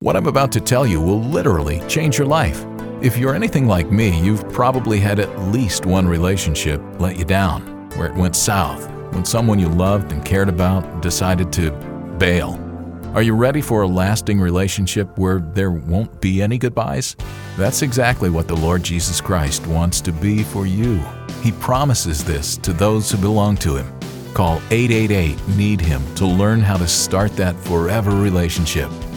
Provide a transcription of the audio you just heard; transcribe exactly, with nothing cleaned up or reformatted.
What I'm about to tell you will literally change your life. If you're anything like me, you've probably had at least one relationship let you down, where it went south, when someone you loved and cared about decided to bail. Are you ready for a lasting relationship where there won't be any goodbyes? That's exactly what the Lord Jesus Christ wants to be for you. He promises this to those who belong to Him. Call eight eight eight, need him to learn how to start that forever relationship.